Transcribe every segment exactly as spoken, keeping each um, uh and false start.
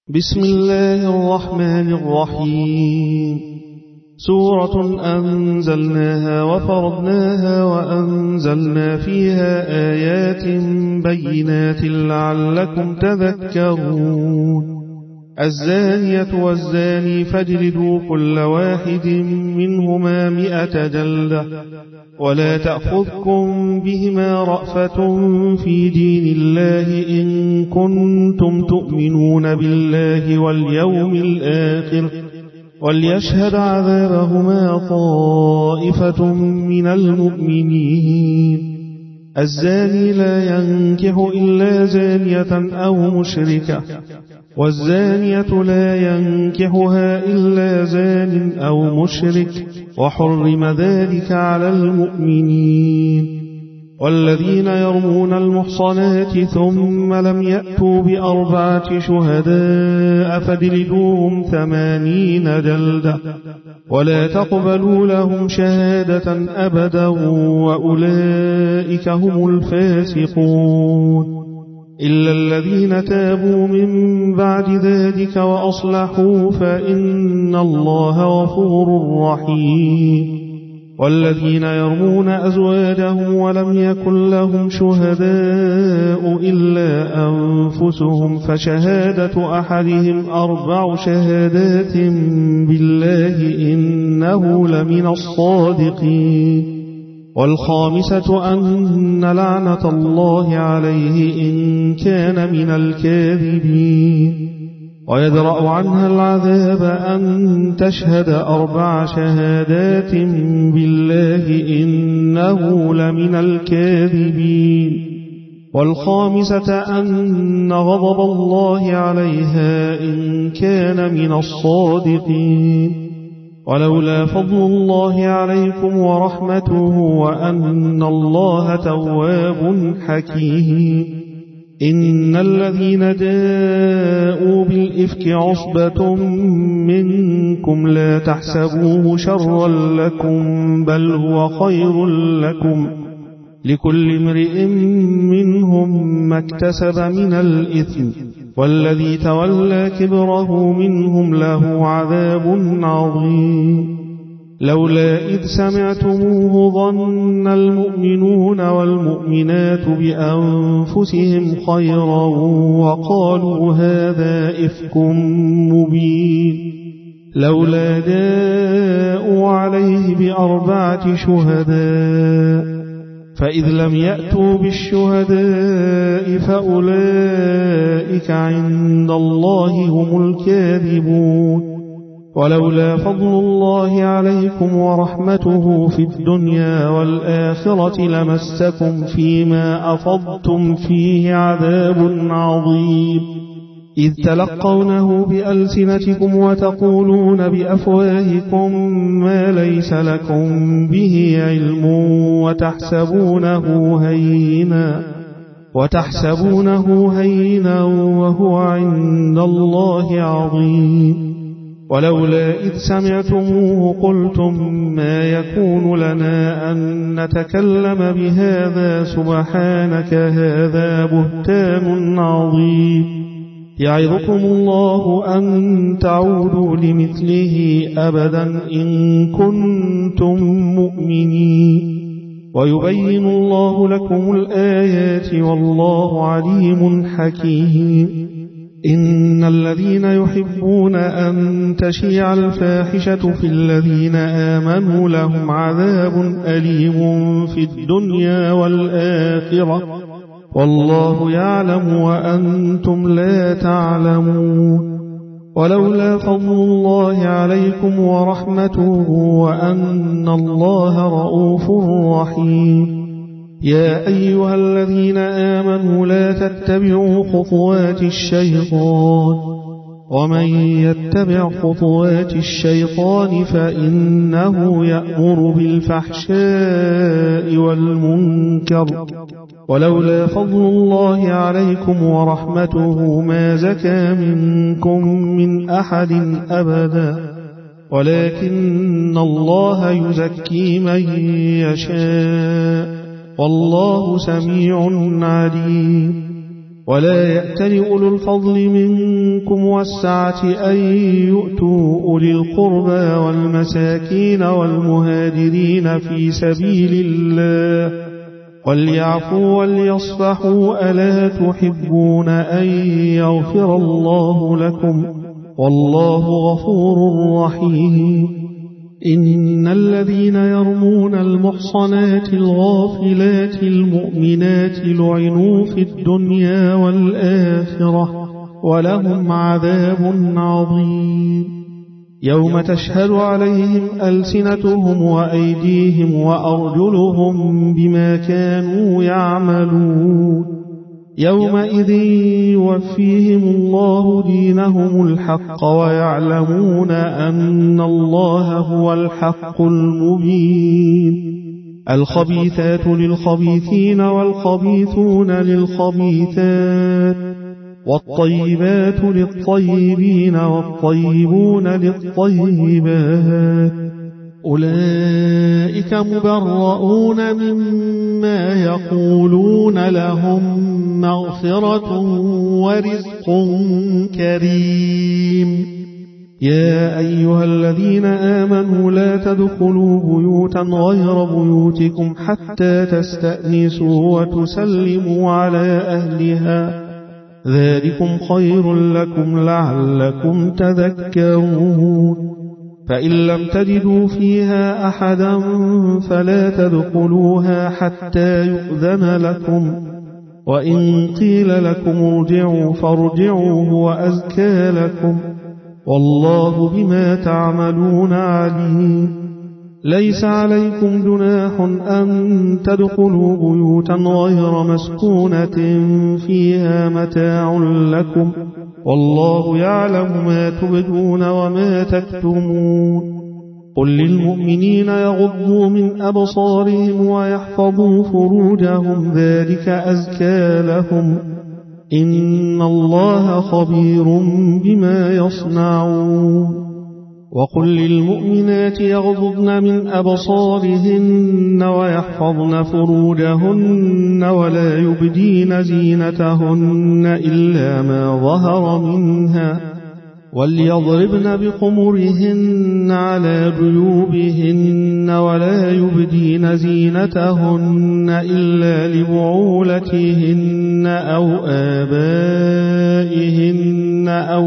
بسم الله الرحمن الرحيم. سورة أنزلناها وفرضناها وأنزلنا فيها آيات بينات لعلكم تذكرون. الزانية والزاني فاجلدوا كل واحد منهما مئة جلدة ولا تأخذكم بهما رأفة في دين الله إن كنتم تؤمنون بالله واليوم الآخر وليشهد عذابهما طائفة من المؤمنين. الزاني لا ينكح إلا زانية أو مشركة والزانية لا ينكحها إلا زان أو مشرك وحرم ذلك على المؤمنين. والذين يرمون المحصنات ثم لم يأتوا بأربعة شهداء فاجلدوهم ثمانين جلدة ولا تقبلوا لهم شهادة أبدا وأولئك هم الفاسقون. إلا الذين تابوا من بعد ذلك وأصلحوا فإن الله غفور رحيم. والذين يرمون أزواجهم ولم يكن لهم شهداء إلا أنفسهم فشهادة أحدهم أربع شهادات بالله إنه لمن الصادقين. والخامسة أن لعنة الله عليه إن كان من الكاذبين. ويدرأ عنها العذاب أن تشهد أربع شهادات بالله إنه لمن الكاذبين. والخامسة أن غضب الله عليها إن كان من الصادقين. ولولا فضل الله عليكم ورحمته وأن الله تواب حكيم. إن الذين جاءوا بالإفك عصبة منكم لا تحسبوه شرا لكم بل هو خير لكم لكل امرئ منهم ما اكتسب من الإثم والذي تولى كبره منهم له عذاب عظيم. لولا إذ سمعتموه ظن المؤمنون والمؤمنات بأنفسهم خيرا وقالوا هذا إفك مبين. لولا جاءوا عليه بأربعة شهداء فإذ لم يأتوا بالشهداء فأولئك عند الله هم الكاذبون. ولولا فضل الله عليكم ورحمته في الدنيا والآخرة لمسكم فيما أفضتم فيه عذاب عظيم. إذ تلقونه بألسنتكم وتقولون بأفواهكم ما ليس لكم به علم وتحسبونه هينا وتحسبونه هينا وهو عند الله عظيم. ولولا إذ سمعتموه قلتم ما يكون لنا أن نتكلم بهذا سبحانك هذا بهتان عظيم. يعظكم الله أن تعودوا لمثله أبدا إن كنتم مؤمنين. ويبين الله لكم الآيات والله عليم حكيم. إن الذين يحبون أن تشيع الفاحشة في الذين آمنوا لهم عذاب أليم في الدنيا والآخرة والله يعلم وأنتم لا تعلمون. ولولا فضل الله عليكم ورحمته وأن الله رؤوف رحيم. يا أيها الذين آمنوا لا تتبعوا خطوات الشيطان ومن يتبع خطوات الشيطان فإنه يأمر بالفحشاء والمنكر. ولولا فضل الله عليكم ورحمته ما زكى منكم من أحد أبدا ولكن الله يزكي من يشاء والله سميع عليم. ولا يأتل أولو الفضل منكم والسعة أن يؤتوا أولي القربى والمساكين والمهاجرين في سبيل الله وليعفوا وليصفحوا ألا تحبون أن يغفر الله لكم والله غفور رحيم إن الذين يرمون المحصنات الغافلات المؤمنات لعنوا في الدنيا والآخرة ولهم عذاب عظيم يوم تشهد عليهم ألسنتهم وأيديهم وأرجلهم بما كانوا يعملون يومئذ يوفيهم الله دينهم الحق ويعلمون أن الله هو الحق المبين الخبيثات للخبيثين والخبيثون للخبيثات والطيبات للطيبين والطيبون للطيبات أولئك مبرؤون مما يقولون لهم مغفرة ورزق كريم يا أيها الذين آمنوا لا تدخلوا بيوتا غير بيوتكم حتى تستأنسوا وتسلموا على أهلها ذلكم خير لكم لعلكم تذكرون فإن لم تجدوا فيها أحدا فلا تدخلوها حتى يؤذن لكم وإن قيل لكم ارجعوا فارجعوا هو أزكى لكم والله بما تعملون عليم ليس عليكم جناح أن تدخلوا بيوتا غير مسكونة فيها متاع لكم والله يعلم ما تبدون وما تكتمون قل للمؤمنين يغضوا من أبصارهم ويحفظوا فروجهم ذلك أزكى لهم إن الله خبير بما يصنعون وقل للمؤمنات يغضضن من أبصارهن ويحفظن فروجهن ولا يبدين زينتهن إلا ما ظهر منها وليضربن بخمرهن على جيوبهن ولا يبدين زينتهن إلا لبعولتهن أو آبائهن أو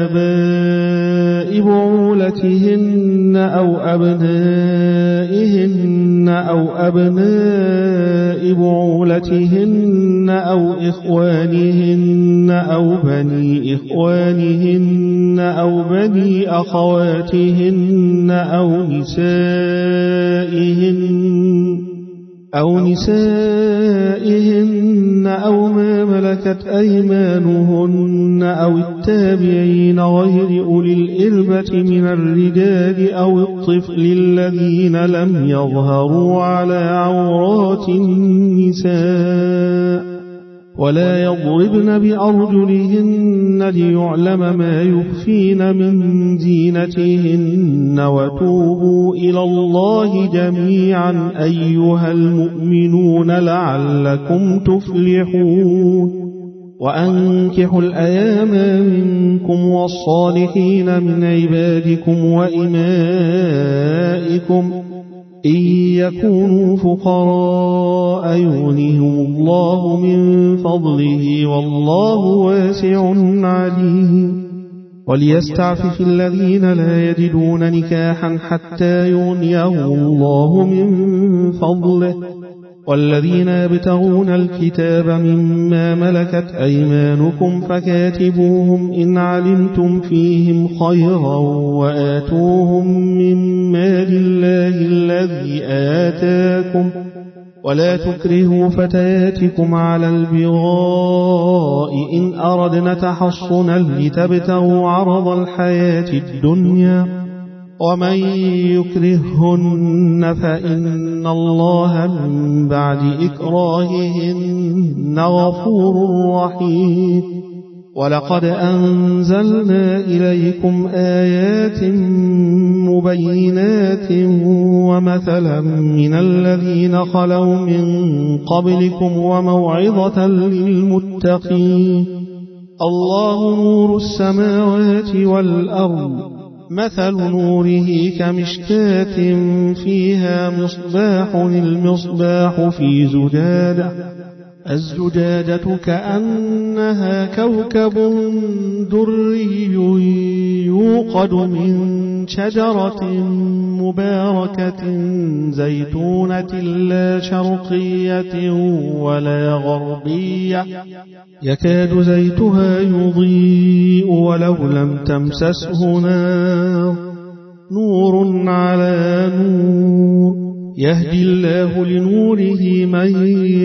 آباء بعولتهن أو أبنائهن أو أبناء بعولتهن أو إخوانهن أو بني إخوانهن أو بني أخواتهن أو نسائهن أو نسائهن أو ما ملكت أيمانهن أو التابعين غير أولي الإربة من الرجال أو الطفل الذين لم يظهروا على عورات النساء ولا يضربن بأرجلهن ليعلم ما يخفين من زينتهن وتوبوا إلى الله جميعا أيها المؤمنون لعلكم تفلحون وأنكحوا الأيام منكم والصالحين من عبادكم وإمائكم إن يكونوا فقراء يغنهم الله من فضله والله واسع عليم وليستعفف الذين لا يجدون نكاحا حتى يغنيهم الله من فضله والذين يبتغون الكتاب مما ملكت أيمانكم فكاتبوهم إن علمتم فيهم خيرا وآتوهم من مال الله الذي آتاكم ولا تكرهوا فتياتكم على البغاء إن أردنا تحصنا لتبتغوا عرض الحياة الدنيا ومن يكرههن فإن الله من بعد إكراههن غفور رحيم ولقد أنزلنا إليكم آيات مبينات ومثلا من الذين خلوا من قبلكم وموعظة للمتقين. الله نور السماوات والأرض، مثل نوره كمشكاة فيها مصباح، المصباح في زجاجة، الزجاجة كأنها كوكب دري يوقد من شجرة مباركة زيتونة لا شرقية ولا غربية، يكاد زيتها يضيء ولو لم تمسسه نار، نور على نور، يهدي الله لنوره من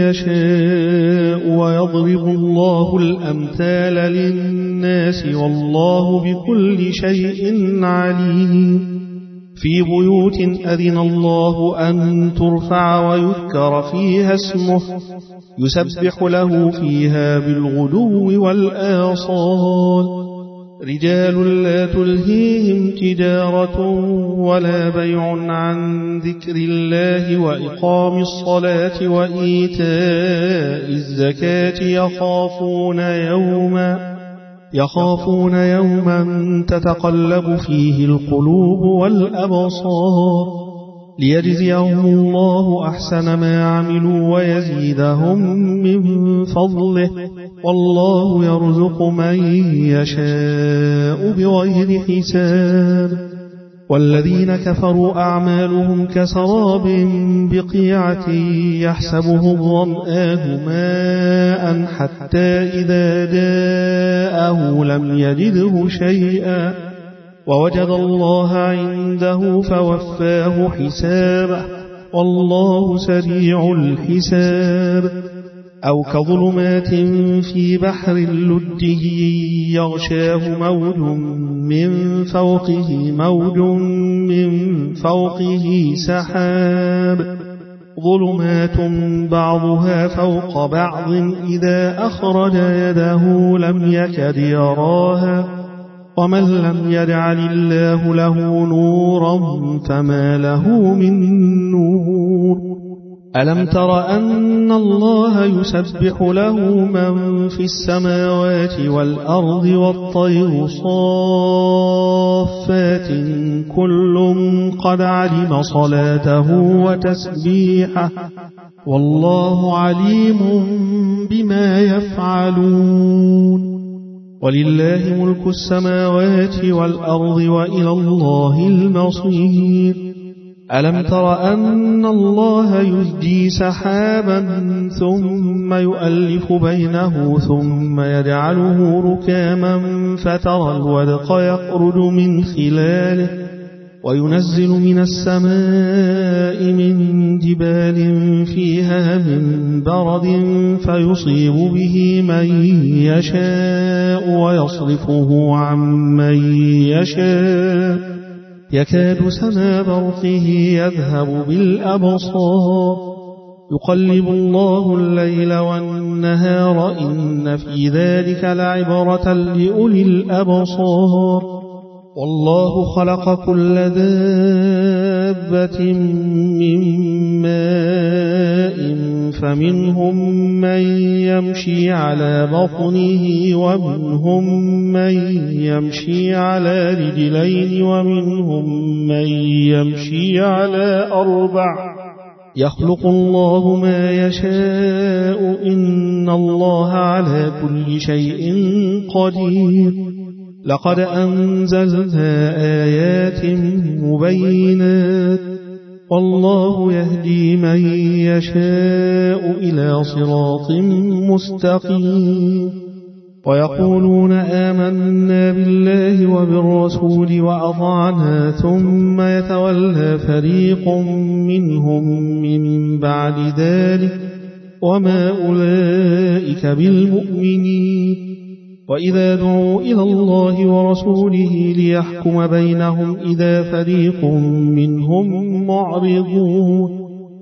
يشاء ويضرب الله الأمثال للناس والله بكل شيء عليم. في بيوت أذن الله أن ترفع ويذكر فيها اسمه يسبح له فيها بالغدو والآصال، رجال لا تلهيهم تجارة ولا بيع عن ذكر الله وإقام الصلاة وإيتاء الزكاة يخافون يوما يخافون يوما تتقلب فيه القلوب والأبصار، ليجزيهم الله أحسن ما عملوا ويزيدهم من فضله، والله يرزق من يشاء بغير حساب. والذين كفروا أعمالهم كسراب بقيعة يحسبه الظمآن ماء حتى إذا جاءه لم يجده شيئا ووجد الله عنده فوفاه حسابه، والله سريع الحساب. أو كظلمات في بحر لجه يغشاه موج من فوقه موج من فوقه سحاب، ظلمات بعضها فوق بعض إذا أخرج يده لم يكد يراها، ومن لم يجعل الله له نورا فما له من نور. ألم تر أن الله يسبح له من في السماوات والأرض والطير صافات كل قد علم صلاته وتسبيحه، والله عليم بما يفعلون. ولله ملك السماوات والأرض وإلى الله المصير. ألم تر أن الله يزجي سحابا ثم يؤلف بينه ثم يجعله ركاما فترى الودق يخرج من خلاله وينزل من السماء من جبال فيها من برد فيصيب به من يشاء ويصرفه عن من يشاء، يكاد سنا برقه يذهب بالأبصار، يقلب الله الليل والنهار إن في ذلك لعبرة لأولي الأبصار. والله خلق كل دابة من ماء فمنهم من يمشي على بطنه ومنهم من يمشي على رجلين ومنهم من يمشي على أربع، يخلق الله ما يشاء إن الله على كل شيء قدير. لقد أنزلنا آيات مبينات والله يهدي من يشاء إلى صراط مستقيم. ويقولون آمنا بالله وبالرسول وأطعنا ثم يتولى فريق منهم من بعد ذلك وما أولئك بالمؤمنين. وإذا دعوا إلى الله ورسوله ليحكم بينهم إذا فريق منهم معرضون،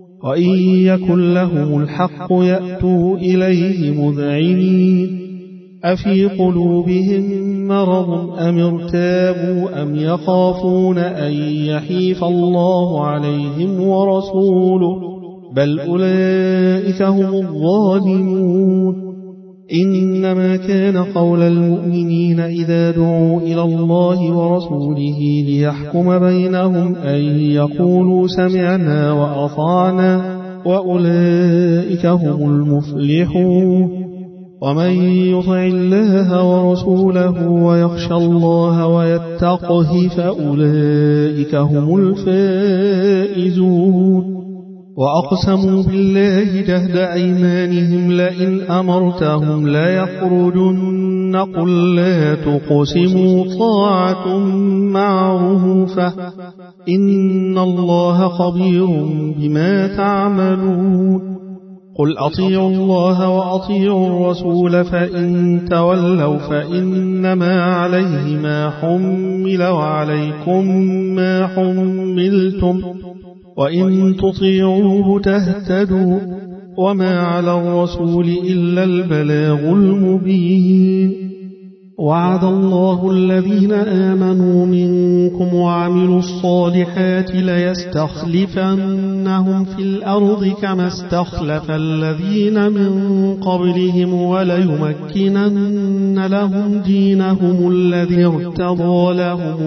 وإن يكن لهم الحق يأتوا إليه مذعنين. أفي قلوبهم مرض أم ارتابوا أم يخافون أن يحيف الله عليهم ورسوله بل أولئك هم الظالمون إنما كان قول المؤمنين إذا دعوا إلى الله ورسوله ليحكم بينهم أن يقولوا سمعنا وأطعنا وأولئك هم المفلحون ومن يطع الله ورسوله ويخشى الله ويتقه فأولئك هم الفائزون وأقسموا بالله جهد أيمانهم لئن أمرتهم ليخرجن قل لا تقسموا طاعة معروفة إن الله خبير بما تعملون قل أطيعوا الله وأطيعوا الرسول فإن تولوا فإنما عليه ما حمل وعليكم ما حملتم وإن تطيعوه تهتدوا وما على الرسول إلا البلاغ المبين وعد الله الذين آمنوا منكم وعملوا الصالحات ليستخلفنهم في الأرض كما استخلف الذين من قبلهم وليمكنن لهم دينهم الذي ارتضى لهم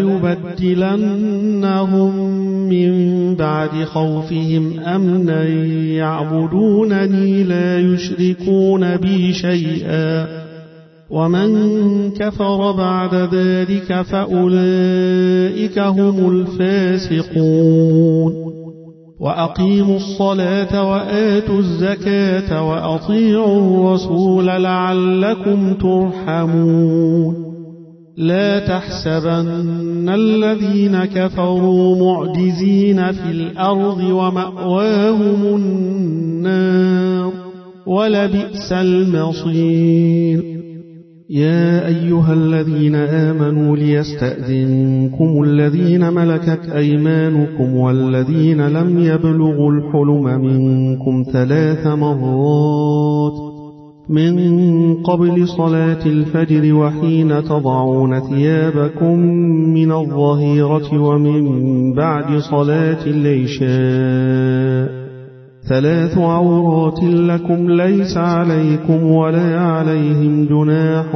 وليبدلنهم من بعد خوفهم أمنا يعبدونني لا يشركون بي شيئا ومن كفر بعد ذلك فأولئك هم الفاسقون وأقيموا الصلاة وآتوا الزكاة وأطيعوا الرسول لعلكم ترحمون لا تحسبن الذين كفروا معجزين في الأرض ومأواهم النار ولبئس المصير يا أيها الذين آمنوا ليستأذنكم الذين ملكت أيمانكم والذين لم يبلغوا الحلم منكم ثلاث مرات من قبل صلاة الفجر وحين تضعون ثيابكم من الظهيرة ومن بعد صلاة العشاء ثلاث عورات لكم ليس عليكم ولا عليهم جناح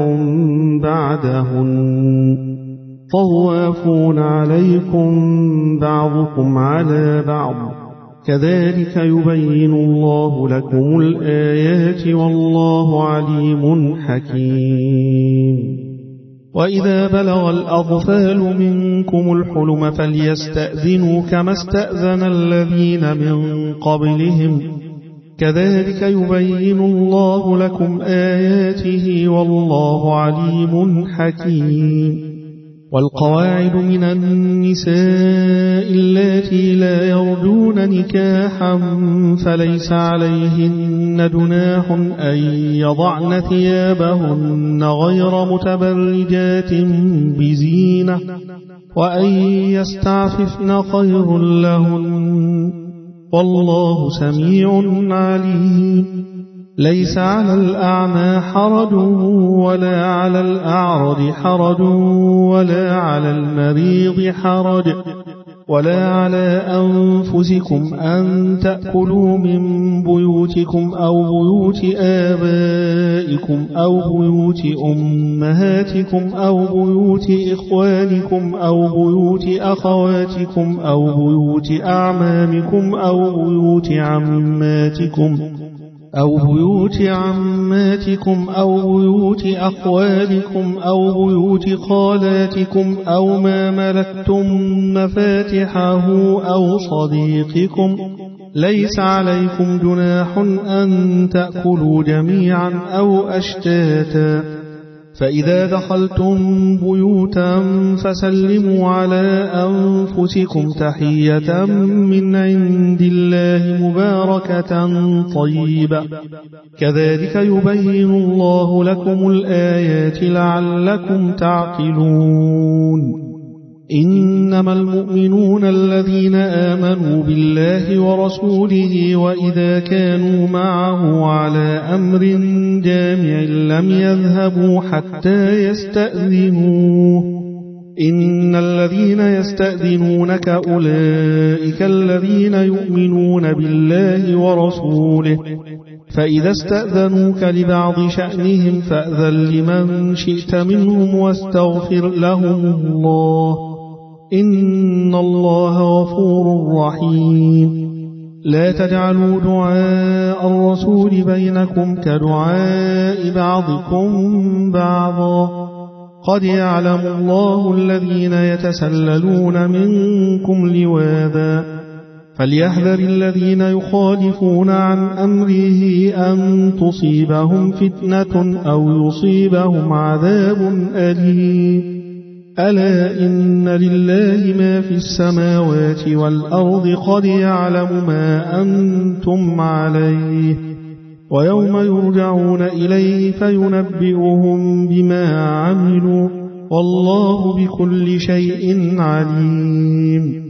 بعدهن طوافون عليكم بعضكم على بعض كذلك يبين الله لكم الآيات والله عليم حكيم وإذا بلغ الأطفال منكم الحلم فليستأذنوا كما استأذن الذين من قبلهم كذلك يبين الله لكم آياته والله عليم حكيم والقواعد من النساء اللاتي لا يرجون نكاحا فليس عليهن جناح أن يضعن ثيابهن غير متبرجات بزينة وأن يستعففن خير لهن والله سميع عليم ليس على الأعمى حرج ولا على الأعرج حرج ولا على المريض حرج ولا على أنفسكم أن تأكلوا من بيوتكم أو بيوت آبائكم أو بيوت أمهاتكم أو بيوت إخوانكم أو بيوت أخواتكم أو بيوت أعمامكم أو بيوت عماتكم أو بيوت عماتكم أو بيوت أخوالكم أو بيوت خالاتكم أو ما ملكتم مفاتحه أو صديقكم ليس عليكم جناح أن تأكلوا جميعا أو أشتاتا فإذا دخلتم بيوتا فسلموا على أنفسكم تحية من عند الله مباركة طيبة كذلك يبين الله لكم الآيات لعلكم تعقلون إنما المؤمنون الذين آمنوا بالله ورسوله وإذا كانوا معه على أمر جامع لم يذهبوا حتى يستأذنوه إن الذين يستأذنونك أولئك الذين يؤمنون بالله ورسوله فإذا استأذنوك لبعض شأنهم فأذن لمن شئت منهم واستغفر لهم الله إن الله غفور رحيم لا تجعلوا دعاء الرسول بينكم كدعاء بعضكم بعضا قد يعلم الله الذين يتسللون منكم لواذا فليحذر الذين يخالفون عن أمره أن تصيبهم فتنة أو يصيبهم عذاب أليم ألا إن لله ما في السماوات والأرض قد يعلم ما أنتم عليه ويوم يرجعون إليه فينبئهم بما عملوا والله بكل شيء عليم